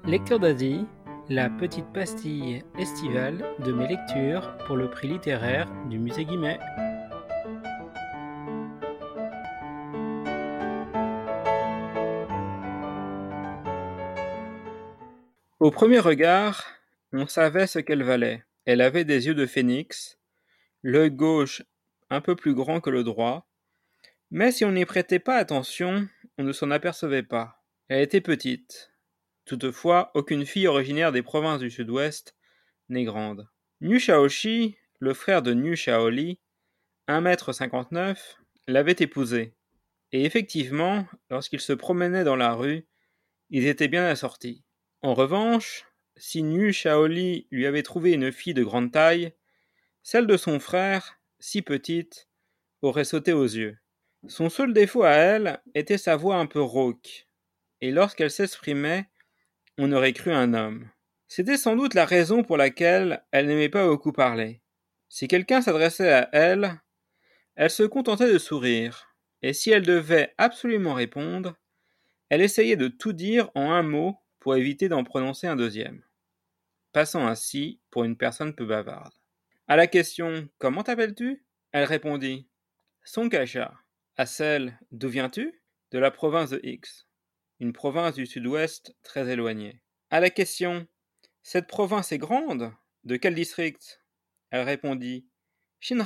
Lecture d'Asie, la petite pastille estivale de mes lectures pour le prix littéraire du musée Guimet. Au premier regard, on savait ce qu'elle valait. Elle avait des yeux de phénix, l'œil gauche un peu plus grand que le droit, mais si on n'y prêtait pas attention, on ne s'en apercevait pas. Elle était petite. Toutefois, aucune fille originaire des provinces du sud-ouest n'est grande. Niu Shaoxi, le frère de Niu Shaoli, 1,59 m, l'avait épousée. Et effectivement, lorsqu'ils se promenaient dans la rue, ils étaient bien assortis. En revanche, si Niu Shaoli lui avait trouvé une fille de grande taille, celle de son frère, si petite, aurait sauté aux yeux. Son seul défaut à elle était sa voix un peu rauque, et lorsqu'elle s'exprimait, on aurait cru un homme. C'était sans doute la raison pour laquelle elle n'aimait pas beaucoup parler. Si quelqu'un s'adressait à elle, elle se contentait de sourire, et si elle devait absolument répondre, elle essayait de tout dire en un mot pour éviter d'en prononcer un deuxième, passant ainsi pour une personne peu bavarde. À la question « Comment t'appelles-tu » elle répondit « Songkasha ». À celle « D'où viens-tu » de la province de X, une province du sud-ouest très éloignée. À la question « Cette province est grande ? De quel district ?» elle répondit « Shinran ».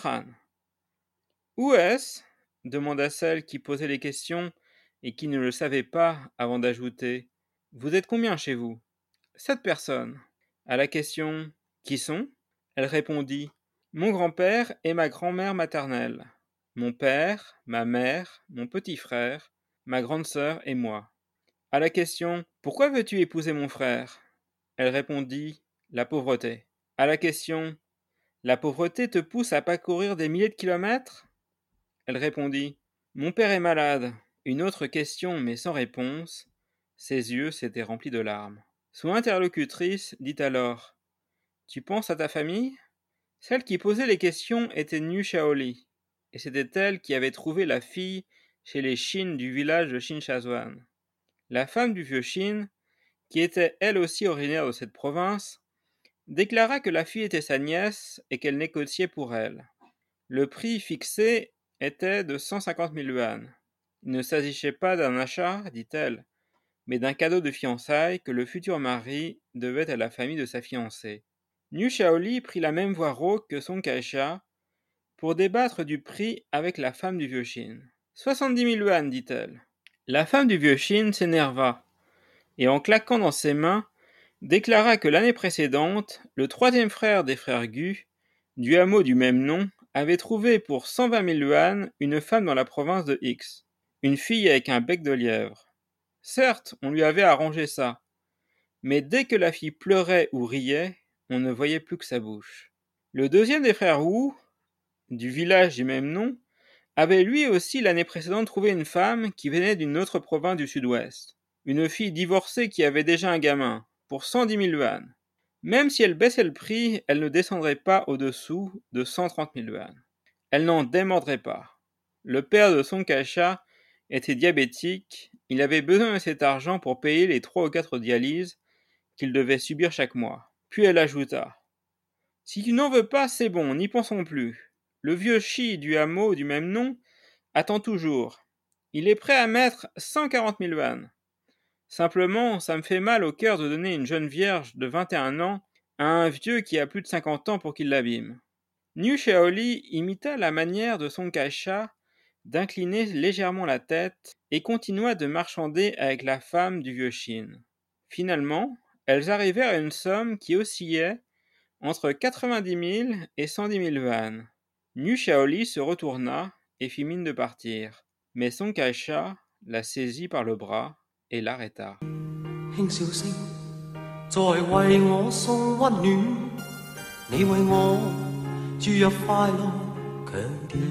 « Où est-ce » demanda celle qui posait les questions et qui ne le savait pas avant d'ajouter « Vous êtes combien chez vous ?»« 7 personnes. » À la question « Qui sont ?» elle répondit « Mon grand-père et ma grand-mère maternelle, mon père, ma mère, mon petit frère, ma grande sœur et moi. » À la question « Pourquoi veux-tu épouser mon frère ?» elle répondit « La pauvreté. » À la question « La pauvreté te pousse à parcourir des milliers de kilomètres ?» elle répondit « Mon père est malade. » Une autre question, mais sans réponse. Ses yeux s'étaient remplis de larmes. Son interlocutrice dit alors « Tu penses à ta famille ?» Celle qui posait les questions était Niu Shaoli, et c'était elle qui avait trouvé la fille chez les Shin du village de Shinshazuan. La femme du vieux Shin, qui était elle aussi originaire de cette province, déclara que la fille était sa nièce et qu'elle négociait pour elle. Le prix fixé était de 150 000 yuan. Il ne s'agissait pas d'un achat, dit-elle, mais d'un cadeau de fiançailles que le futur mari devait à la famille de sa fiancée. Niu Shaoli prit la même voix rauque que Songkasha pour débattre du prix avec la femme du vieux Shin. 70 000 yuan, dit-elle. La femme du vieux Shin s'énerva et en claquant dans ses mains, déclara que l'année précédente, le troisième frère des frères Gu, du hameau du même nom, avait trouvé pour 120 000 yuan une femme dans la province de X, une fille avec un bec de lièvre. Certes, on lui avait arrangé ça, mais dès que la fille pleurait ou riait, on ne voyait plus que sa bouche. Le deuxième des frères Wu, du village du même nom, avait lui aussi l'année précédente trouvé une femme qui venait d'une autre province du sud-ouest. Une fille divorcée qui avait déjà un gamin, pour 110 000 yuan. Même si elle baissait le prix, elle ne descendrait pas au-dessous de 130 000 yuan. Elle n'en démordrait pas. Le père de Songkasha était diabétique, il avait besoin de cet argent pour payer les 3 ou 4 dialyses qu'il devait subir chaque mois. Puis elle ajouta « Si tu n'en veux pas, c'est bon, n'y pensons plus. Le vieux Shi du hameau du même nom attend toujours. Il est prêt à mettre 140 000 yuan. Simplement, ça me fait mal au cœur de donner une jeune vierge de 21 ans à un vieux qui a plus de 50 ans pour qu'il l'abîme. » Niu Shaoli imita la manière de Songkasha d'incliner légèrement la tête et continua de marchander avec la femme du vieux Shin. Finalement, elles arrivèrent à une somme qui oscillait entre 90 000 et 110 000 yuan. Niu Shaoli se retourna et fit mine de partir, mais Songkasha la saisit par le bras et l'arrêta. 輕笑聲在為我送溫暖，你為我注入快樂強電。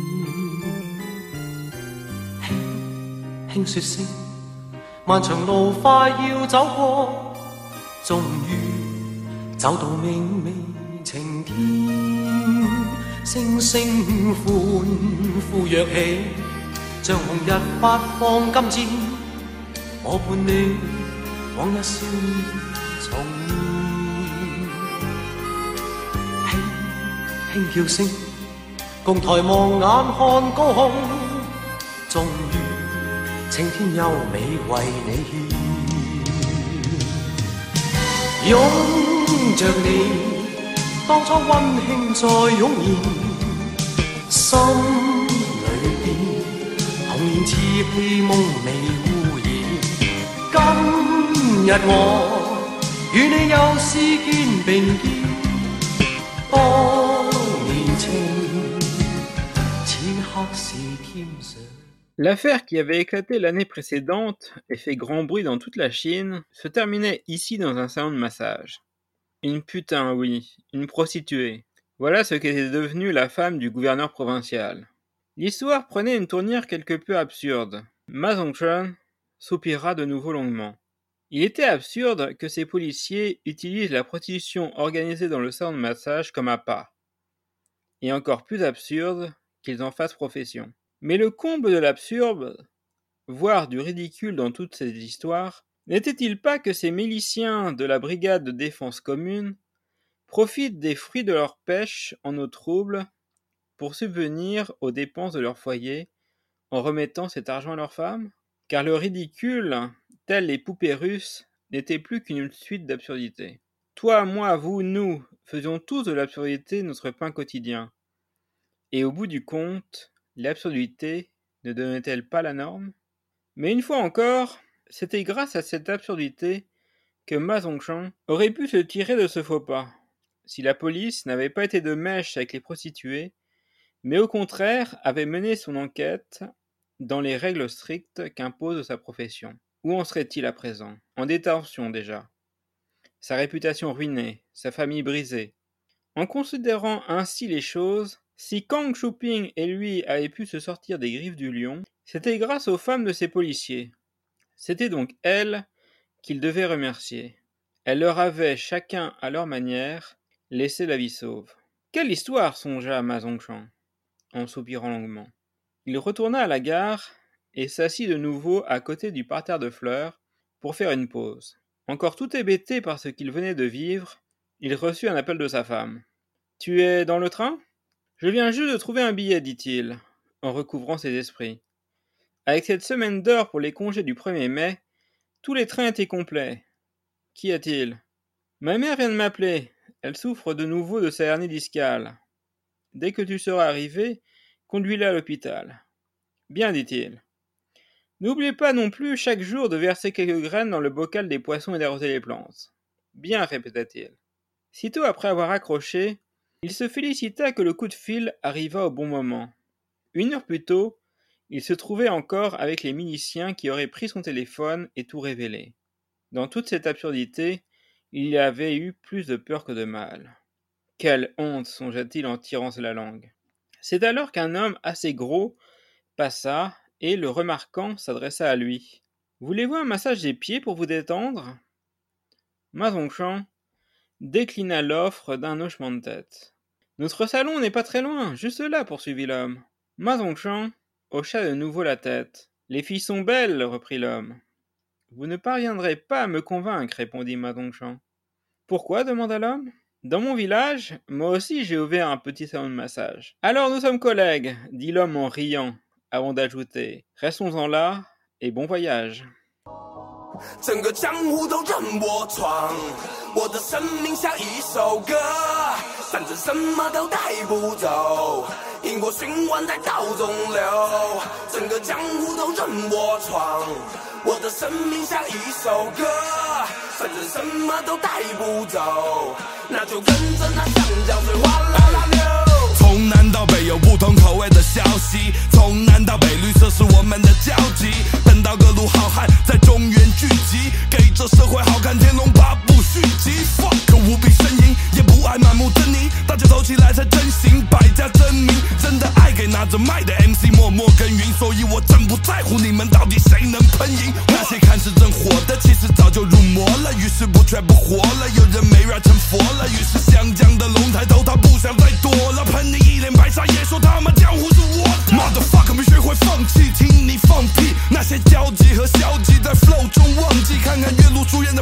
輕説聲，漫長路快要走過，終於走到明媚晴天。星星歡呼躍起，像紅日發放金箭，我伴你往日少年重現，輕輕叫聲，共抬望眼看高空，終於青天優美為你獻，擁着你，當初溫馨再湧現，心裏邊童年似戲夢未污染。今日我與你又試肩並肩，當年情此刻是添上。 L'affaire qui avait éclaté l'année précédente et fait grand bruit dans toute la Chine se terminait ici dans un salon de massage. Une putain, oui, une prostituée. Voilà ce qu'était devenue la femme du gouverneur provincial. L'histoire prenait une tournure quelque peu absurde. Ma Zongchun soupira de nouveau longuement. Il était absurde que ces policiers utilisent la prostitution organisée dans le salon de massage comme appât. Et encore plus absurde qu'ils en fassent profession. Mais le comble de l'absurde, voire du ridicule dans toutes ces histoires, n'était-il pas que ces miliciens de la brigade de défense commune profitent des fruits de leur pêche en eau trouble pour subvenir aux dépenses de leur foyer en remettant cet argent à leurs femmes? Car le ridicule, tel les poupées russes, n'était plus qu'une suite d'absurdités. Toi, moi, vous, nous, faisions tous de l'absurdité notre pain quotidien. Et au bout du compte, l'absurdité ne devenait-elle pas la norme? Mais une fois encore, c'était grâce à cette absurdité que Ma Zongchun aurait pu se tirer de ce faux pas, si la police n'avait pas été de mèche avec les prostituées, mais au contraire avait mené son enquête dans les règles strictes qu'impose sa profession. Où en serait-il à présent? En détention déjà. Sa réputation ruinée, sa famille brisée. En considérant ainsi les choses, si Kang Shuping et lui avaient pu se sortir des griffes du lion, c'était grâce aux femmes de ces policiers. C'était donc elles qu'ils devaient remercier. Elles leur avaient, chacun à leur manière, laissé la vie sauve. Quelle histoire, songea Ma Zongchun, en soupirant longuement. Il retourna à la gare et s'assit de nouveau à côté du parterre de fleurs pour faire une pause. Encore tout hébété par ce qu'il venait de vivre, il reçut un appel de sa femme. « Tu es dans le train ? Je viens juste de trouver un billet, dit-il, en recouvrant ses esprits. Avec cette semaine d'heures pour les congés du 1er mai, tous les trains étaient complets. Qu'y a-t-il ? Ma mère vient de m'appeler. Elle souffre de nouveau de sa hernie discale. Dès que tu seras arrivé, conduis-la à l'hôpital. Bien, dit-il. N'oubliez pas non plus chaque jour de verser quelques graines dans le bocal des poissons et d'arroser les plantes. Bien, répéta-t-il. Sitôt après avoir accroché, il se félicita que le coup de fil arrivât au bon moment. 1 heure plus tôt, il se trouvait encore avec les miliciens qui auraient pris son téléphone et tout révélé. Dans toute cette absurdité, il y avait eu plus de peur que de mal. Quelle honte, songea-t-il en tirant la langue. C'est alors qu'un homme assez gros passa et, le remarquant, s'adressa à lui. « Voulez-vous un massage des pieds pour vous détendre ?» Ma Zongchun déclina l'offre d'un hochement de tête. « Notre salon n'est pas très loin, juste là, poursuivit l'homme. » Ma Zongchun hocha de nouveau la tête. « Les filles sont belles, reprit l'homme. »« Vous ne parviendrez pas à me convaincre, répondit Ma Zongchun. »« Pourquoi ? demanda l'homme. »« Dans mon village, moi aussi j'ai ouvert un petit salon de massage. »« Alors nous sommes collègues, dit l'homme en riant, avant d'ajouter. Restons-en là, et bon voyage. » 整个江湖都任我闯，我的生命像一首歌，反正什么都带不走，因果循环在道中流。整个江湖都任我闯，我的生命像一首歌，反正什么都带不走，那就跟着那湘江水哗啦啦流。从南到北有不同口味的消息，从南到北绿色是我们的交集，等到各路好汉在中原聚集，给这社会好看天龙八部续集。Fuck 无比呻吟，也不爱满目的你，大家走起来才真行，百家争鸣，真的爱给拿着麦的 MC 默默耕耘，所以我真不在乎你们到底谁能喷赢。那些看似真火的，其实早就入魔了，于是不却不活了，有人没 rap 成佛了，于是湘江的龙抬头，他不想再躲了，喷你一脸白沙，也说他妈江湖是我的。Motherfucker 没学会放弃，听你放屁，那些交集和消极在 flow 中忘记，看看岳麓书院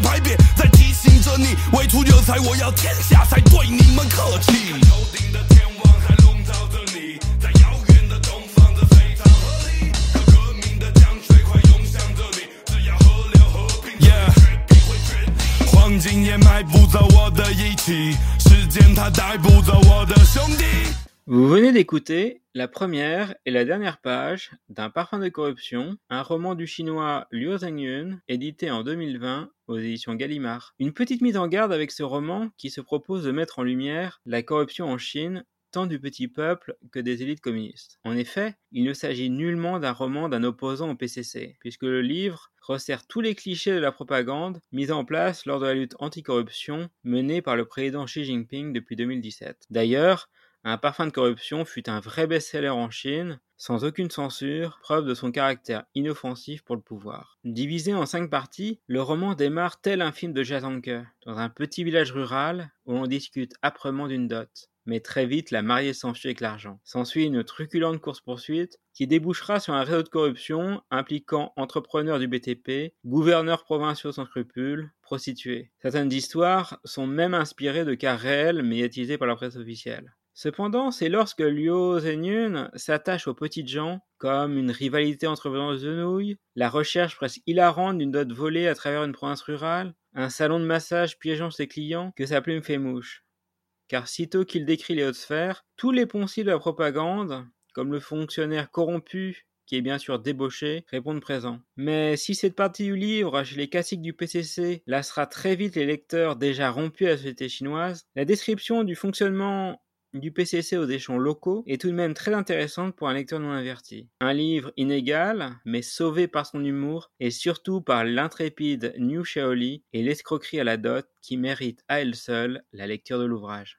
才我要天下才对你们客气。头顶的天王还笼罩着你，在遥远的东方，这非常合理。革命的江水快涌向这里，只要河流和平，黄金也买不走我的义气，时间它带不走我的兄弟。 Vous venez d'écouter la première et la dernière page d'un Parfum de corruption, un roman du chinois Liu Zhengyun, édité en 2020 aux éditions Gallimard. Une petite mise en garde avec ce roman qui se propose de mettre en lumière la corruption en Chine, tant du petit peuple que des élites communistes. En effet, il ne s'agit nullement d'un roman d'un opposant au PCC, puisque le livre resserre tous les clichés de la propagande mise en place lors de la lutte anticorruption menée par le président Xi Jinping depuis 2017. D'ailleurs, Un parfum de corruption fut un vrai best-seller en Chine, sans aucune censure, preuve de son caractère inoffensif pour le pouvoir. Divisé en 5 parties, le roman démarre tel un film de Jazanke, dans un petit village rural où l'on discute âprement d'une dot. Mais très vite, la mariée s'enfuit avec l'argent. S'ensuit une truculente course-poursuite qui débouchera sur un réseau de corruption impliquant entrepreneurs du BTP, gouverneurs provinciaux sans scrupules, prostituées. Certaines histoires sont même inspirées de cas réels médiatisés par la presse officielle. Cependant, c'est lorsque Liu Zhengyun s'attache aux petites gens, comme une rivalité entre vendeuses de nouilles, la recherche presque hilarante d'une dot volée à travers une province rurale, un salon de massage piégeant ses clients, que sa plume fait mouche. Car sitôt qu'il décrit les hautes sphères, tous les poncifs de la propagande, comme le fonctionnaire corrompu, qui est bien sûr débauché, répondent présents. Mais si cette partie du livre, chez les classiques du PCC, lassera très vite les lecteurs déjà rompus à la société chinoise, la description du fonctionnement du PCC aux échelons locaux est tout de même très intéressante pour un lecteur non averti. Un livre inégal, mais sauvé par son humour, et surtout par l'intrépide Niu Shaoli et l'escroquerie à la dot qui mérite à elle seule la lecture de l'ouvrage.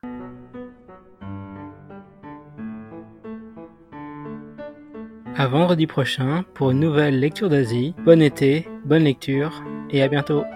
À vendredi prochain pour une nouvelle lecture d'Asie. Bon été, bonne lecture et à bientôt.